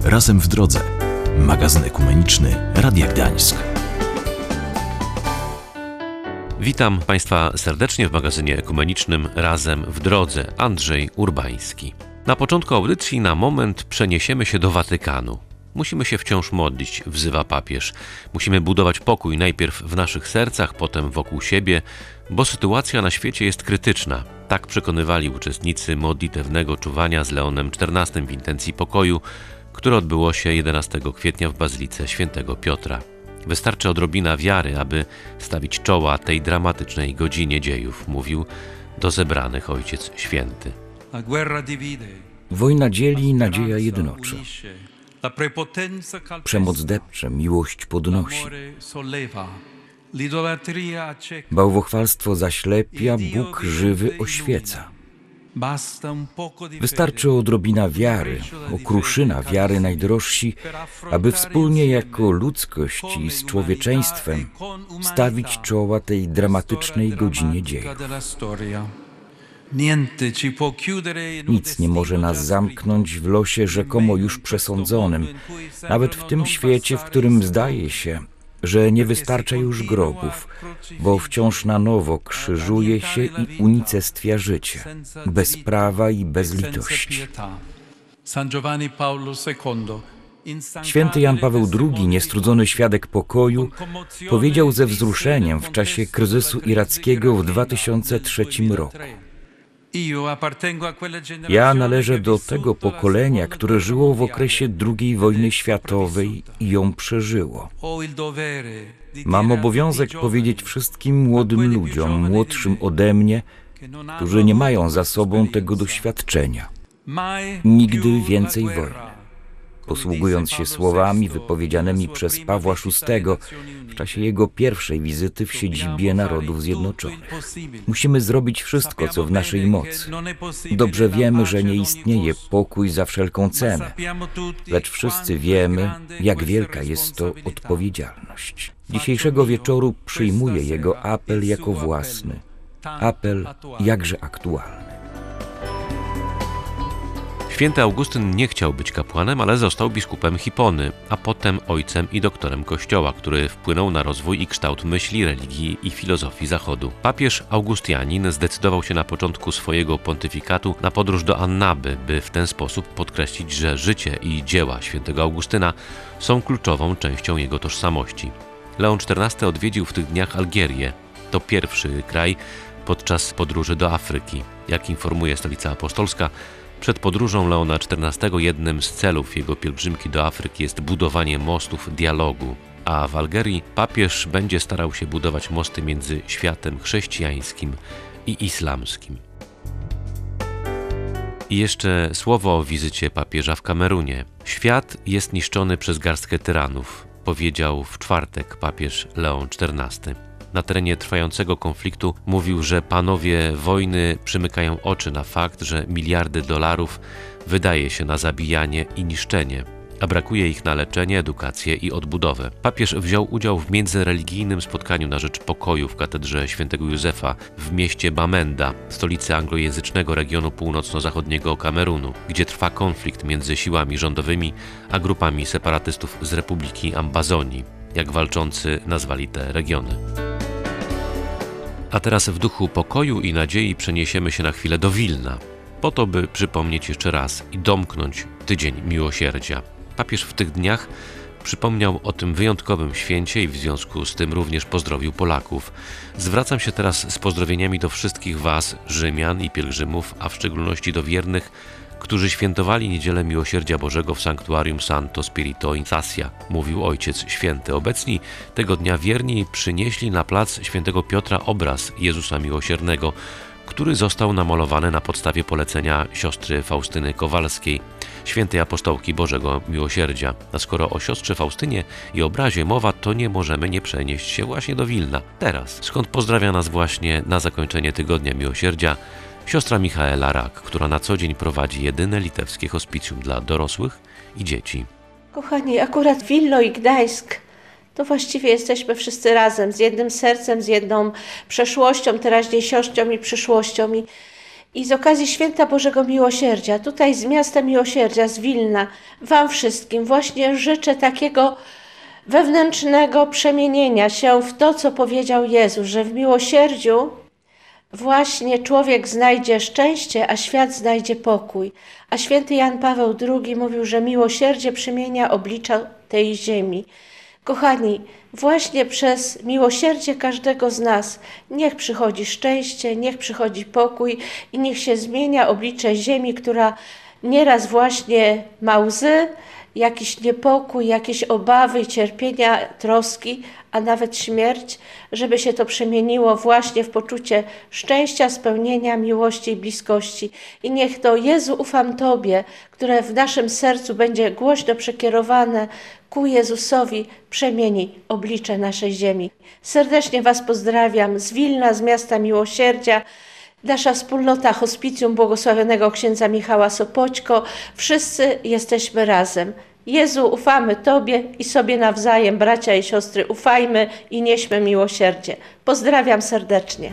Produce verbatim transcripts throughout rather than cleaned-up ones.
Razem w drodze. Magazyn ekumeniczny Radia Gdańsk. Witam Państwa serdecznie w magazynie ekumenicznym Razem w drodze. Andrzej Urbański. Na początku audycji na moment przeniesiemy się do Watykanu. Musimy się wciąż modlić, wzywa papież. Musimy budować pokój najpierw w naszych sercach, potem wokół siebie, bo sytuacja na świecie jest krytyczna. Tak przekonywali uczestnicy modlitewnego czuwania z Leonem czternastym w intencji pokoju, które odbyło się jedenastego kwietnia w Bazylice Świętego Piotra. Wystarczy odrobina wiary, aby stawić czoła tej dramatycznej godzinie dziejów, mówił do zebranych Ojciec Święty. Wojna dzieli, nadzieja jednoczy. Przemoc depcze, miłość podnosi. Bałwochwalstwo zaślepia, Bóg żywy oświeca. Wystarczy odrobina wiary, okruszyna wiary najdrożsi, aby wspólnie jako ludzkość i z człowieczeństwem stawić czoła tej dramatycznej godzinie dziejów. Nic nie może nas zamknąć w losie rzekomo już przesądzonym, nawet w tym świecie, w którym zdaje się, że nie wystarcza już grobów, bo wciąż na nowo krzyżuje się i unicestwia życie, bez prawa i bez litości. Święty Jan Paweł drugi, niestrudzony świadek pokoju, powiedział ze wzruszeniem w czasie kryzysu irackiego w dwa tysiące trzecim roku: ja należę do tego pokolenia, które żyło w okresie drugiej wojny światowej i ją przeżyło. Mam obowiązek powiedzieć wszystkim młodym ludziom, młodszym ode mnie, którzy nie mają za sobą tego doświadczenia: nigdy więcej wojny. Posługując się słowami wypowiedzianymi przez Pawła szóstego w czasie jego pierwszej wizyty w siedzibie Narodów Zjednoczonych. Musimy zrobić wszystko, co w naszej mocy. Dobrze wiemy, że nie istnieje pokój za wszelką cenę, lecz wszyscy wiemy, jak wielka jest to odpowiedzialność. Dzisiejszego wieczoru przyjmuję jego apel jako własny. Apel jakże aktualny. Święty Augustyn nie chciał być kapłanem, ale został biskupem Hipony, a potem ojcem i doktorem Kościoła, który wpłynął na rozwój i kształt myśli, religii i filozofii Zachodu. Papież Augustianin zdecydował się na początku swojego pontyfikatu na podróż do Annaby, by w ten sposób podkreślić, że życie i dzieła świętego Augustyna są kluczową częścią jego tożsamości. Leon czternasty odwiedził w tych dniach Algierię. To pierwszy kraj podczas podróży do Afryki. Jak informuje Stolica Apostolska, przed podróżą Leona czternastego jednym z celów jego pielgrzymki do Afryki jest budowanie mostów dialogu, a w Algerii papież będzie starał się budować mosty między światem chrześcijańskim i islamskim. I jeszcze słowo o wizycie papieża w Kamerunie. Świat jest niszczony przez garstkę tyranów, powiedział w czwartek papież Leon czternasty. Na terenie trwającego konfliktu mówił, że panowie wojny przymykają oczy na fakt, że miliardy dolarów wydaje się na zabijanie i niszczenie, a brakuje ich na leczenie, edukację i odbudowę. Papież wziął udział w międzyreligijnym spotkaniu na rzecz pokoju w katedrze świętego Józefa w mieście Bamenda, stolicy anglojęzycznego regionu północno-zachodniego Kamerunu, gdzie trwa konflikt między siłami rządowymi a grupami separatystów z Republiki Ambazonii, jak walczący nazwali te regiony. A teraz w duchu pokoju i nadziei przeniesiemy się na chwilę do Wilna, po to, by przypomnieć jeszcze raz i domknąć Tydzień Miłosierdzia. Papież w tych dniach przypomniał o tym wyjątkowym święcie i w związku z tym również pozdrowił Polaków. Zwracam się teraz z pozdrowieniami do wszystkich Was, Rzymian i pielgrzymów, a w szczególności do wiernych, którzy świętowali Niedzielę Miłosierdzia Bożego w sanktuarium Santo Spirito in Sassia, mówił Ojciec Święty. Obecni tego dnia wierni przynieśli na plac Świętego Piotra obraz Jezusa Miłosiernego, który został namalowany na podstawie polecenia siostry Faustyny Kowalskiej, świętej apostołki Bożego Miłosierdzia. A skoro o siostrze Faustynie i obrazie mowa, to nie możemy nie przenieść się właśnie do Wilna. Teraz, skąd pozdrawia nas właśnie na zakończenie Tygodnia Miłosierdzia siostra Michaela Rak, która na co dzień prowadzi jedyne litewskie hospicjum dla dorosłych i dzieci. Kochani, akurat Wilno i Gdańsk to właściwie jesteśmy wszyscy razem, z jednym sercem, z jedną przeszłością, teraźniejszością i przyszłością. I, I z okazji Święta Bożego Miłosierdzia, tutaj z miasta Miłosierdzia, z Wilna, wam wszystkim właśnie życzę takiego wewnętrznego przemienienia się w to, co powiedział Jezus, że w miłosierdziu właśnie człowiek znajdzie szczęście, a świat znajdzie pokój. A święty Jan Paweł drugi mówił, że miłosierdzie przemienia oblicza tej ziemi. Kochani, właśnie przez miłosierdzie każdego z nas niech przychodzi szczęście, niech przychodzi pokój i niech się zmienia oblicze ziemi, która nieraz właśnie ma łzy, jakiś niepokój, jakieś obawy, cierpienia, troski, a nawet śmierć, żeby się to przemieniło właśnie w poczucie szczęścia, spełnienia, miłości i bliskości. I niech to Jezu, ufam Tobie, które w naszym sercu będzie głośno przekierowane ku Jezusowi, przemieni oblicze naszej ziemi. Serdecznie Was pozdrawiam z Wilna, z miasta Miłosierdzia. Nasza wspólnota Hospicjum Błogosławionego księdza Michała Sopoćko. Wszyscy jesteśmy razem. Jezu, ufamy Tobie i sobie nawzajem, bracia i siostry, ufajmy i nieśmy miłosierdzie. Pozdrawiam serdecznie.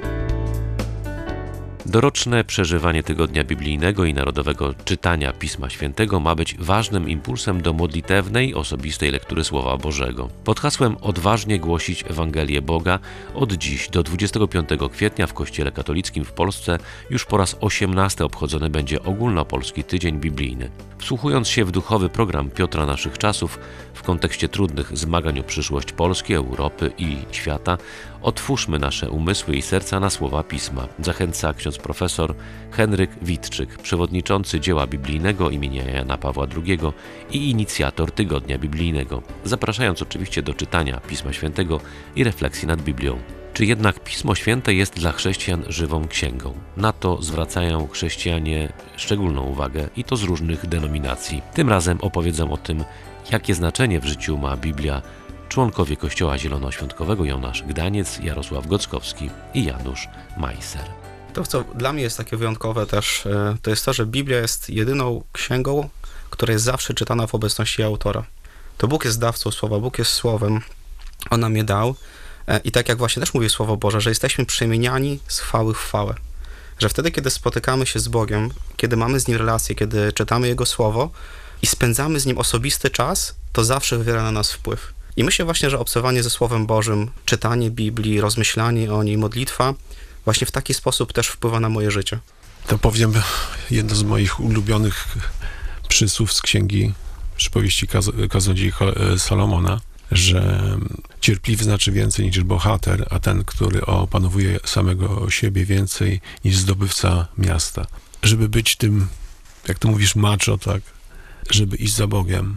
Doroczne przeżywanie Tygodnia Biblijnego i Narodowego Czytania Pisma Świętego ma być ważnym impulsem do modlitewnej, osobistej lektury Słowa Bożego. Pod hasłem Odważnie głosić Ewangelię Boga od dziś do dwudziestego piątego kwietnia w Kościele Katolickim w Polsce już po raz osiemnasty obchodzony będzie Ogólnopolski Tydzień Biblijny. Wsłuchując się w duchowy program Piotra naszych czasów w kontekście trudnych zmagań o przyszłość Polski, Europy i świata, otwórzmy nasze umysły i serca na słowa Pisma. Zachęca ksiądz profesor Henryk Witczyk, przewodniczący dzieła biblijnego imienia Jana Pawła drugiego i inicjator Tygodnia Biblijnego, zapraszając oczywiście do czytania Pisma Świętego i refleksji nad Biblią. Czy jednak Pismo Święte jest dla chrześcijan żywą księgą? Na to zwracają chrześcijanie szczególną uwagę i to z różnych denominacji. Tym razem opowiedzą o tym, jakie znaczenie w życiu ma Biblia członkowie Kościoła Zielonoświątkowego Jonasz Gdaniec, Jarosław Gockowski i Janusz Majser. To, co dla mnie jest takie wyjątkowe też, to jest to, że Biblia jest jedyną księgą, która jest zawsze czytana w obecności autora. To Bóg jest dawcą słowa, Bóg jest słowem, On nam je dał i tak jak właśnie też mówi Słowo Boże, że jesteśmy przemieniani z chwały w chwałę. Że wtedy, kiedy spotykamy się z Bogiem, kiedy mamy z Nim relację, kiedy czytamy Jego Słowo i spędzamy z Nim osobisty czas, to zawsze wywiera na nas wpływ. I myślę właśnie, że obcowanie ze Słowem Bożym, czytanie Biblii, rozmyślanie o niej, modlitwa, właśnie w taki sposób też wpływa na moje życie. To powiem jedno z moich ulubionych przysłów z księgi Przypowieści Kaz- Kaznodziei Salomona, że cierpliwy znaczy więcej niż bohater, a ten, który opanowuje samego siebie więcej niż zdobywca miasta. Żeby być tym, jak to mówisz, macho, tak, żeby iść za Bogiem,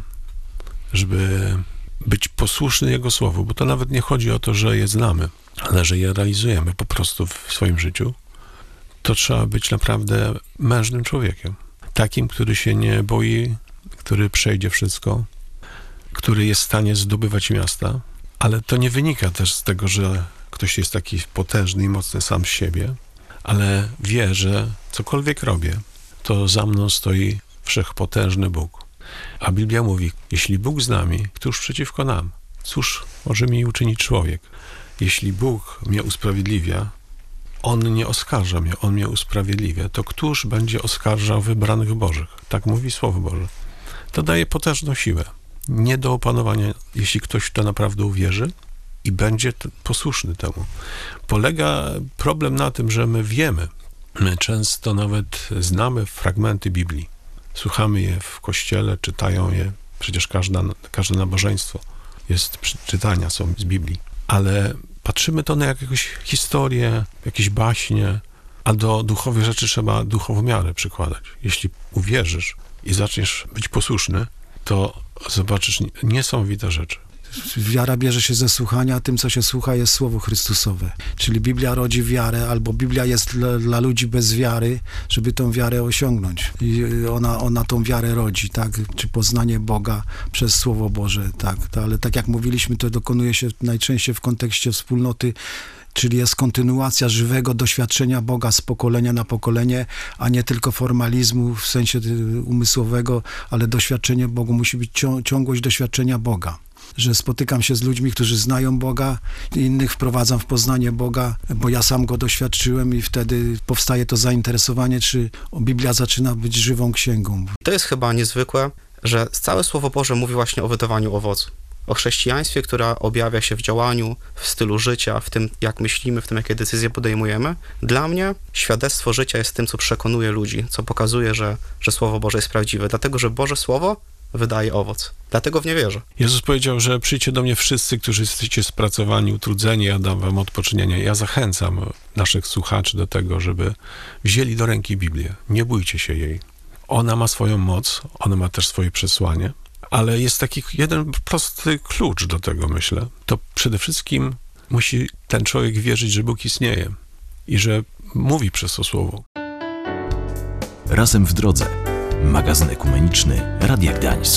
żeby być posłuszny Jego Słowu, bo to nawet nie chodzi o to, że je znamy, ale że je realizujemy po prostu w swoim życiu, to trzeba być naprawdę mężnym człowiekiem. Takim, który się nie boi, który przejdzie wszystko, który jest w stanie zdobywać miasta, ale to nie wynika też z tego, że ktoś jest taki potężny i mocny sam z siebie, ale wie, że cokolwiek robię, to za mną stoi wszechpotężny Bóg. A Biblia mówi, jeśli Bóg z nami, któż przeciwko nam? Cóż może mi uczynić człowiek? Jeśli Bóg mnie usprawiedliwia, On nie oskarża mnie, On mnie usprawiedliwia, to któż będzie oskarżał wybranych Bożych? Tak mówi Słowo Boże. To daje potężną siłę. Nie do opanowania, jeśli ktoś w to naprawdę uwierzy i będzie posłuszny temu. Polega problem na tym, że my wiemy, my często nawet znamy fragmenty Biblii. Słuchamy je w kościele, czytają je, przecież każda, każde nabożeństwo jest, czytania są z Biblii. Ale patrzymy to na jakąś historię, jakieś baśnie, a do duchowych rzeczy trzeba duchową miarę przykładać. Jeśli uwierzysz i zaczniesz być posłuszny, to zobaczysz niesamowite rzeczy. Wiara bierze się ze słuchania, a tym, co się słucha, jest Słowo Chrystusowe. Czyli Biblia rodzi wiarę, albo Biblia jest dla, dla ludzi bez wiary, żeby tą wiarę osiągnąć. I ona, ona tą wiarę rodzi, tak? Czy poznanie Boga przez Słowo Boże, tak? To, ale tak jak mówiliśmy, to dokonuje się najczęściej w kontekście wspólnoty, czyli jest kontynuacja żywego doświadczenia Boga z pokolenia na pokolenie, a nie tylko formalizmu w sensie umysłowego, ale doświadczenie Bogu musi być ciągłość doświadczenia Boga. że spotykam się z ludźmi, którzy znają Boga, innych wprowadzam w poznanie Boga, bo ja sam go doświadczyłem i wtedy powstaje to zainteresowanie, czy Biblia zaczyna być żywą księgą. To jest chyba niezwykłe, że całe Słowo Boże mówi właśnie o wydawaniu owocu. O chrześcijaństwie, które objawia się w działaniu, w stylu życia, w tym, jak myślimy, w tym, jakie decyzje podejmujemy. Dla mnie świadectwo życia jest tym, co przekonuje ludzi, co pokazuje, że, że Słowo Boże jest prawdziwe, dlatego, że Boże Słowo wydaje owoc. Dlatego w nie wierzę. Jezus powiedział, że przyjdźcie do mnie wszyscy, którzy jesteście spracowani, utrudzeni, ja dam wam odpoczynienie. Ja zachęcam naszych słuchaczy do tego, żeby wzięli do ręki Biblię. Nie bójcie się jej. Ona ma swoją moc, ona ma też swoje przesłanie, ale jest taki jeden prosty klucz do tego, myślę. To przede wszystkim musi ten człowiek wierzyć, że Bóg istnieje i że mówi przez to słowo. Razem w drodze. Magazyn ekumeniczny Radia Gdańsk.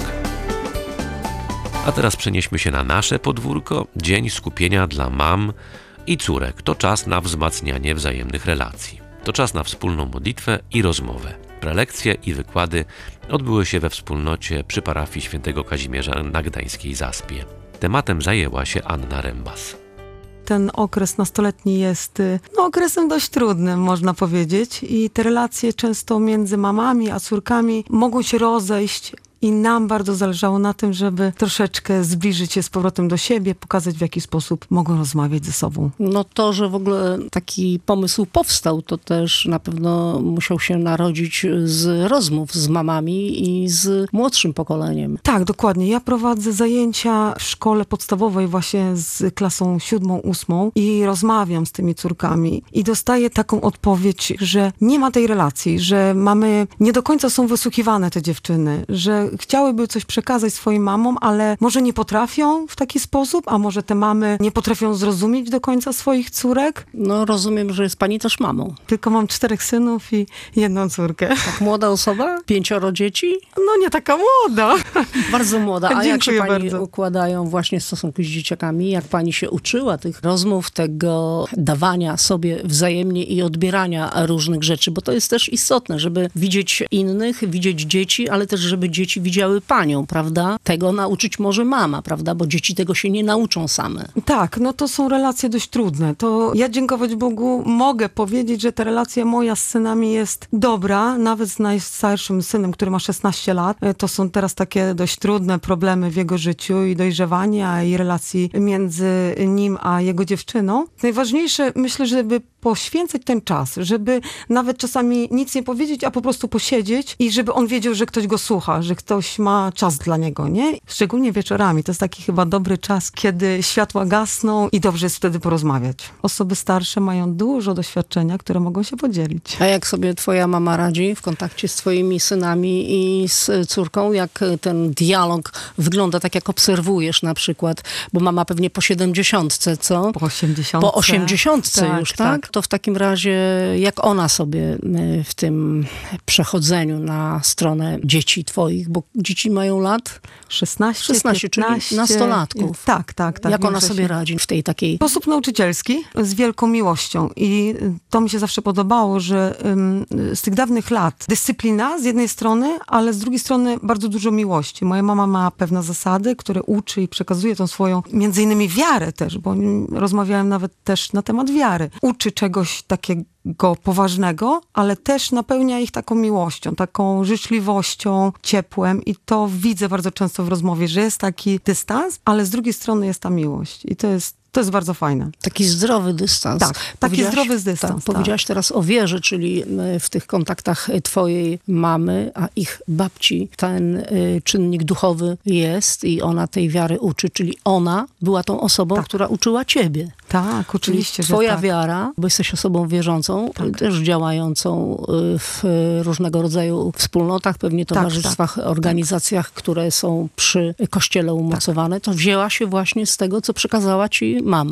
A teraz przenieśmy się na nasze podwórko. Dzień skupienia dla mam i córek. To czas na wzmacnianie wzajemnych relacji. To czas na wspólną modlitwę i rozmowę. Prelekcje i wykłady odbyły się we wspólnocie przy parafii świętego Kazimierza na Gdańskiej Zaspie. Tematem zajęła się Anna Rembas. Ten okres nastoletni jest no, okresem dość trudnym, można powiedzieć. I te relacje często między mamami a córkami mogą się rozejść. I nam bardzo zależało na tym, żeby troszeczkę zbliżyć się z powrotem do siebie, pokazać, w jaki sposób mogą rozmawiać ze sobą. No to, że w ogóle taki pomysł powstał, to też na pewno musiał się narodzić z rozmów z mamami i z młodszym pokoleniem. Tak, dokładnie. Ja prowadzę zajęcia w szkole podstawowej właśnie z klasą siódmą, ósmą i rozmawiam z tymi córkami i dostaję taką odpowiedź, że nie ma tej relacji, że mamy, nie do końca są wysłuchiwane te dziewczyny, że chciałyby coś przekazać swoim mamom, ale może nie potrafią w taki sposób, a może te mamy nie potrafią zrozumieć do końca swoich córek. No rozumiem, że jest pani też mamą. Tylko mam czterech synów i jedną córkę. Tak młoda osoba? Pięcioro dzieci? No nie taka młoda. Bardzo młoda. A jak się pani bardzo. układają właśnie w stosunku z dzieciakami? Jak pani się uczyła tych rozmów, tego dawania sobie wzajemnie i odbierania różnych rzeczy? Bo to jest też istotne, żeby widzieć innych, widzieć dzieci, ale też żeby dzieci widziały panią, prawda? Tego nauczyć może mama, prawda? Bo dzieci tego się nie nauczą same. Tak, no to są relacje dość trudne. To ja dziękować Bogu mogę powiedzieć, że ta relacja moja z synami jest dobra, nawet z najstarszym synem, który ma szesnaście lat. To są teraz takie dość trudne problemy w jego życiu i dojrzewania i relacji między nim a jego dziewczyną. Najważniejsze, myślę, żeby poświęcać ten czas, żeby nawet czasami nic nie powiedzieć, a po prostu posiedzieć i żeby on wiedział, że ktoś go słucha, że ktoś ma czas dla niego, nie? Szczególnie wieczorami. To jest taki chyba dobry czas, kiedy światła gasną i dobrze jest wtedy porozmawiać. Osoby starsze mają dużo doświadczenia, które mogą się podzielić. A jak sobie twoja mama radzi w kontakcie z twoimi synami i z córką? Jak ten dialog wygląda, tak jak obserwujesz na przykład? Bo mama pewnie po siedemdziesiątce, co? Po osiemdziesiątce. Po osiemdziesiątce tak, już, tak? tak? To w takim razie jak ona sobie w tym przechodzeniu na stronę dzieci twoich, bo dzieci mają lat? szesnaście, szesnaście, piętnaście. Czyli nastolatków. Tak, tak, tak. Jak ona Większość- sobie radzi w tej takiej... W sposób nauczycielski, z wielką miłością. I to mi się zawsze podobało, że ym, z tych dawnych lat dyscyplina z jednej strony, ale z drugiej strony bardzo dużo miłości. Moja mama ma pewne zasady, które uczy i przekazuje tą swoją, między innymi wiarę też, bo rozmawiałem nawet też na temat wiary. Uczy czegoś takiego poważnego, ale też napełnia ich taką miłością, taką życzliwością, ciepłem i to widzę bardzo często w rozmowie, że jest taki dystans, ale z drugiej strony jest ta miłość i to jest To jest bardzo fajne. Taki zdrowy dystans. Tak, taki zdrowy dystans. Tak, tak. powiedziałaś teraz o wierze, czyli w tych kontaktach twojej mamy, a ich babci ten y, czynnik duchowy jest i ona tej wiary uczy, czyli ona była tą osobą, Tak. która uczyła ciebie. Tak, oczywiście, Czyli twoja że tak. wiara, bo jesteś osobą wierzącą, Tak. też działającą w różnego rodzaju wspólnotach, pewnie towarzystwach, tak, organizacjach, które są przy kościele umocowane, to wzięła się właśnie z tego, co przekazała ci mama.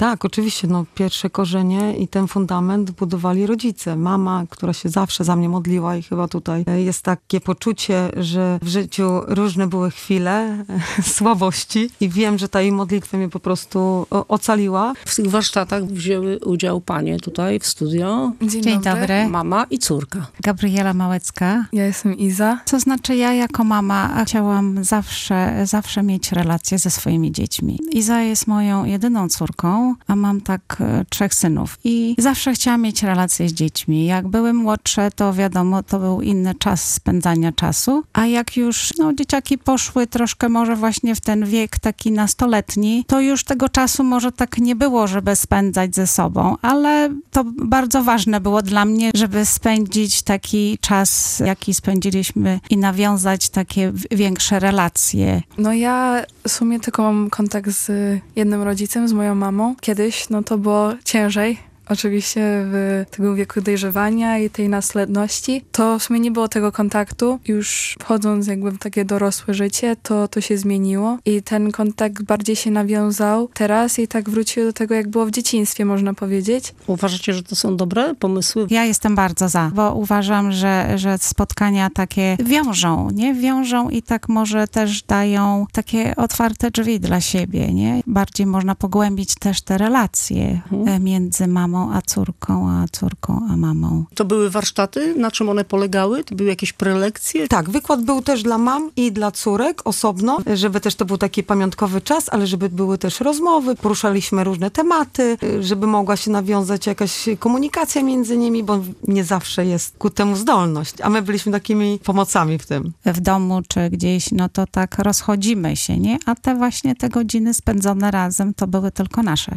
Tak, oczywiście. No, pierwsze korzenie i ten fundament budowali rodzice. Mama, która się zawsze za mnie modliła i chyba tutaj jest takie poczucie, że w życiu różne były chwile słabości i wiem, że ta jej modlitwa mnie po prostu ocaliła. W tych warsztatach wzięły udział panie tutaj w studio. Dzień, Dzień dobry. dobry. Mama i córka. Gabriela Małecka. Ja jestem Iza. To znaczy ja jako mama chciałam zawsze, zawsze mieć relacje ze swoimi dziećmi. Iza jest moją jedyną córką, a mam tak e, trzech synów. I zawsze chciałam mieć relacje z dziećmi. Jak były młodsze, to wiadomo, to był inny czas spędzania czasu. A jak już no, dzieciaki poszły troszkę może właśnie w ten wiek taki nastoletni, to już tego czasu może tak nie było, żeby spędzać ze sobą. Ale to bardzo ważne było dla mnie, żeby spędzić taki czas, jaki spędziliśmy i nawiązać takie większe relacje. No ja w sumie tylko mam kontakt z jednym rodzicem, z moją mamą. Kiedyś no to było ciężej. Oczywiście w tego wieku dojrzewania i tej naslędności, to w sumie nie było tego kontaktu. Już wchodząc jakby w takie dorosłe życie, to to się zmieniło i ten kontakt bardziej się nawiązał teraz i tak wrócił do tego, jak było w dzieciństwie, można powiedzieć. Uważacie, że to są dobre pomysły? Ja jestem bardzo za, bo uważam, że, że spotkania takie wiążą, nie? Wiążą i tak może też dają takie otwarte drzwi dla siebie, nie? Bardziej można pogłębić też te relacje Mhm. między mamą a córką, a córką a mamą. To były warsztaty? Na czym one polegały? To były jakieś prelekcje? Tak, wykład był też dla mam i dla córek osobno, żeby też to był taki pamiątkowy czas, ale żeby były też rozmowy, poruszaliśmy różne tematy, żeby mogła się nawiązać jakaś komunikacja między nimi, bo nie zawsze jest ku temu zdolność, a my byliśmy takimi pomocami w tym. W domu czy gdzieś, no to tak rozchodzimy się, nie? A te właśnie te godziny spędzone razem to były tylko nasze.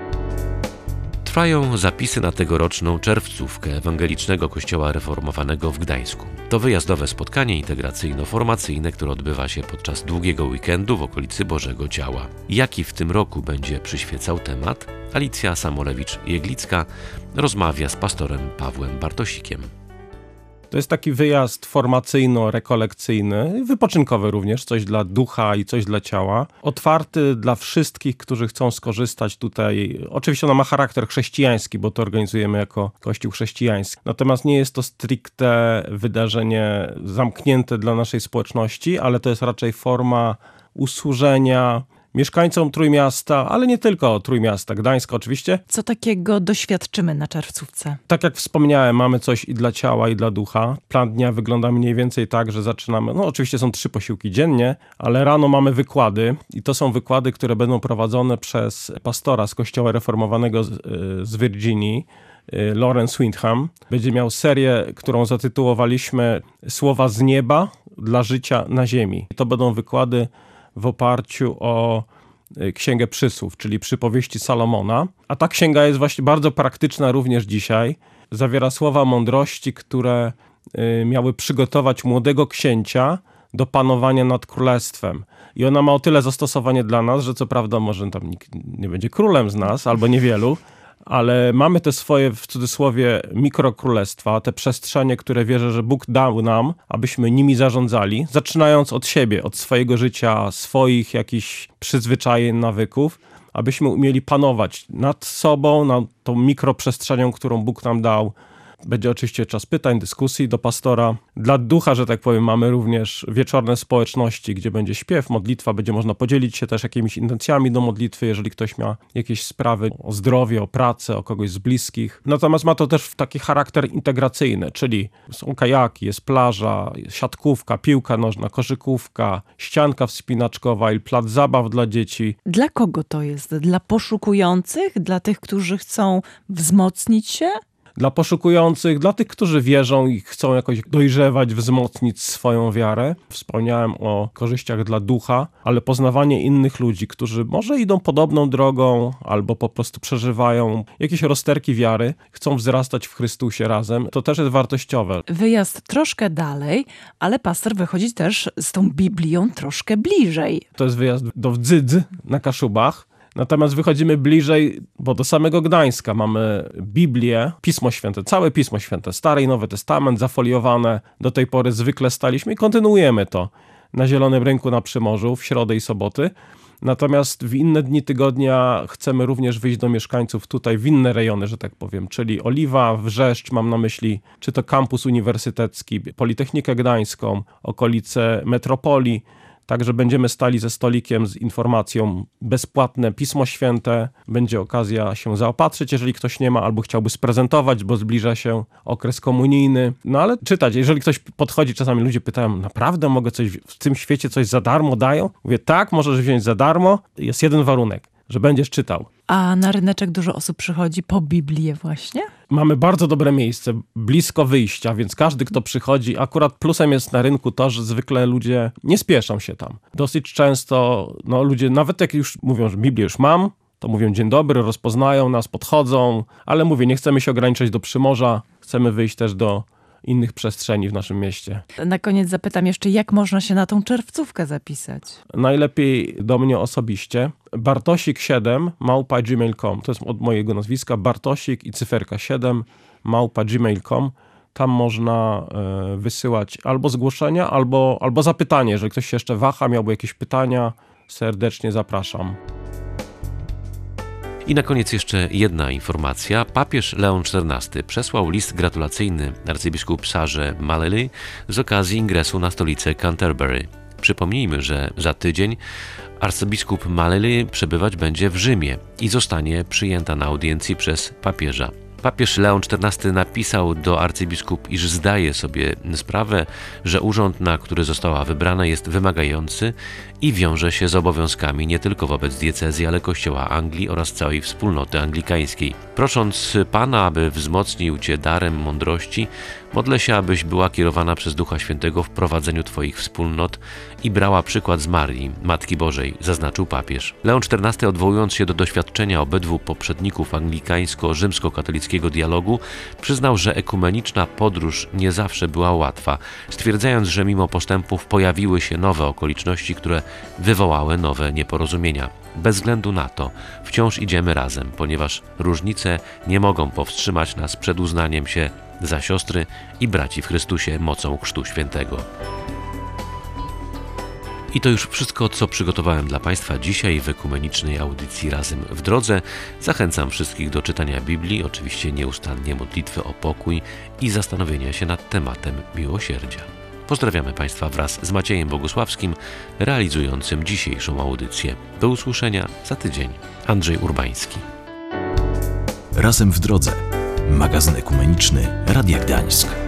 Trwają zapisy na tegoroczną czerwcówkę Ewangelicznego Kościoła Reformowanego w Gdańsku. To wyjazdowe spotkanie integracyjno-formacyjne, które odbywa się podczas długiego weekendu w okolicy Bożego Ciała. Jaki w tym roku będzie przyświecał temat? Alicja Samolewicz-Jeglicka rozmawia z pastorem Pawłem Bartosikiem. To jest taki wyjazd formacyjno-rekolekcyjny, wypoczynkowy również, coś dla ducha i coś dla ciała. Otwarty dla wszystkich, którzy chcą skorzystać tutaj. Oczywiście ono ma charakter chrześcijański, bo to organizujemy jako Kościół chrześcijański. Natomiast nie jest to stricte wydarzenie zamknięte dla naszej społeczności, ale to jest raczej forma usłużenia mieszkańcom Trójmiasta, ale nie tylko Trójmiasta, Gdańska oczywiście. Co takiego doświadczymy na czerwcówce? Tak jak wspomniałem, mamy coś i dla ciała, i dla ducha. Plan dnia wygląda mniej więcej tak, że zaczynamy, no oczywiście są trzy posiłki dziennie, ale rano mamy wykłady i to są wykłady, które będą prowadzone przez pastora z Kościoła Reformowanego z, z Virginii, Lawrence Windham. Będzie miał serię, którą zatytułowaliśmy Słowa z nieba dla życia na ziemi. To będą wykłady w oparciu o Księgę Przysłów, czyli Przypowieści Salomona. A ta księga jest właśnie bardzo praktyczna również dzisiaj. Zawiera słowa mądrości, które miały przygotować młodego księcia do panowania nad królestwem. I ona ma o tyle zastosowanie dla nas, że co prawda może tam nikt nie będzie królem z nas, albo niewielu, ale mamy te swoje, w cudzysłowie, mikrokrólestwa, te przestrzenie, które wierzę, że Bóg dał nam, abyśmy nimi zarządzali, zaczynając od siebie, od swojego życia, swoich jakichś przyzwyczajeń, nawyków, abyśmy umieli panować nad sobą, nad tą mikroprzestrzenią, którą Bóg nam dał. Będzie oczywiście czas pytań, dyskusji do pastora. Dla ducha, że tak powiem, mamy również wieczorne społeczności, gdzie będzie śpiew, modlitwa, będzie można podzielić się też jakimiś intencjami do modlitwy, jeżeli ktoś ma jakieś sprawy o zdrowie, o pracę, o kogoś z bliskich. Natomiast ma to też taki charakter integracyjny, czyli są kajaki, jest plaża, jest siatkówka, piłka nożna, koszykówka, ścianka wspinaczkowa i plac zabaw dla dzieci. Dla kogo to jest? Dla poszukujących? Dla tych, którzy chcą wzmocnić się? Dla poszukujących, dla tych, którzy wierzą i chcą jakoś dojrzewać, wzmocnić swoją wiarę. Wspomniałem o korzyściach dla ducha, ale poznawanie innych ludzi, którzy może idą podobną drogą albo po prostu przeżywają jakieś rozterki wiary, chcą wzrastać w Chrystusie razem, to też jest wartościowe. Wyjazd troszkę dalej, ale pastor wychodzi też z tą Biblią troszkę bliżej. To jest wyjazd do Wdzydz na Kaszubach. Natomiast wychodzimy bliżej, bo do samego Gdańska mamy Biblię, Pismo Święte, całe Pismo Święte, Stary i Nowy Testament, zafoliowane. Do tej pory zwykle staliśmy i kontynuujemy to na Zielonym Rynku na Przymorzu w środę i soboty. Natomiast w inne dni tygodnia chcemy również wyjść do mieszkańców tutaj w inne rejony, że tak powiem, czyli Oliwa, Wrzeszcz, mam na myśli, czy to kampus uniwersytecki, Politechnikę Gdańską, okolice metropolii. Także będziemy stali ze stolikiem z informacją bezpłatne Pismo Święte. Będzie okazja się zaopatrzyć, jeżeli ktoś nie ma, albo chciałby sprezentować, bo zbliża się okres komunijny. No ale czytać, jeżeli ktoś podchodzi, czasami ludzie pytają, naprawdę mogę coś w tym świecie coś za darmo dają? Mówię, tak, możesz wziąć za darmo. Jest jeden warunek, że będziesz czytał. A na ryneczek dużo osób przychodzi po Biblię właśnie? Mamy bardzo dobre miejsce, blisko wyjścia, więc każdy, kto przychodzi, akurat plusem jest na rynku to, że zwykle ludzie nie spieszą się tam. Dosyć często no, ludzie, nawet jak już mówią, że Biblię już mam, to mówią dzień dobry, rozpoznają nas, podchodzą, ale mówię, nie chcemy się ograniczać do Przymorza, chcemy wyjść też do innych przestrzeni w naszym mieście. Na koniec zapytam jeszcze, jak można się na tą czerwcówkę zapisać? Najlepiej do mnie osobiście. Bartosik siedem małpa gmail kropka com. To jest od mojego nazwiska. Bartosik i cyferka siedem małpa gmail kropka com. Tam można e, wysyłać albo zgłoszenia, albo, albo zapytanie. Jeżeli ktoś się jeszcze waha, miałby jakieś pytania, serdecznie zapraszam. I na koniec jeszcze jedna informacja. Papież Leon czternasty przesłał list gratulacyjny arcybiskup Sarze Malely z okazji ingresu na stolicę Canterbury. Przypomnijmy, że za tydzień arcybiskup Malely przebywać będzie w Rzymie i zostanie przyjęta na audiencji przez papieża. Papież Leon czternasty napisał do arcybiskup, iż zdaje sobie sprawę, że urząd, na który została wybrana, jest wymagający i wiąże się z obowiązkami nie tylko wobec diecezji, ale Kościoła Anglii oraz całej wspólnoty anglikańskiej. Prosząc Pana, aby wzmocnił Cię darem mądrości, modlę się, abyś była kierowana przez Ducha Świętego w prowadzeniu Twoich wspólnot i brała przykład z Marii, Matki Bożej, zaznaczył papież. Leon czternasty, odwołując się do doświadczenia obydwu poprzedników anglikańsko-rzymskokatolickiego dialogu, przyznał, że ekumeniczna podróż nie zawsze była łatwa, stwierdzając, że mimo postępów pojawiły się nowe okoliczności, które wywołały nowe nieporozumienia. Bez względu na to wciąż idziemy razem, ponieważ różnice nie mogą powstrzymać nas przed uznaniem się za siostry i braci w Chrystusie mocą Chrztu Świętego. I to już wszystko, co przygotowałem dla Państwa dzisiaj w ekumenicznej audycji Razem w Drodze. Zachęcam wszystkich do czytania Biblii, oczywiście nieustannie modlitwy o pokój i zastanowienia się nad tematem miłosierdzia. Pozdrawiamy Państwa wraz z Maciejem Bogusławskim, realizującym dzisiejszą audycję. Do usłyszenia za tydzień. Andrzej Urbański. Razem w Drodze. Magazyn ekumeniczny Radia Gdańsk.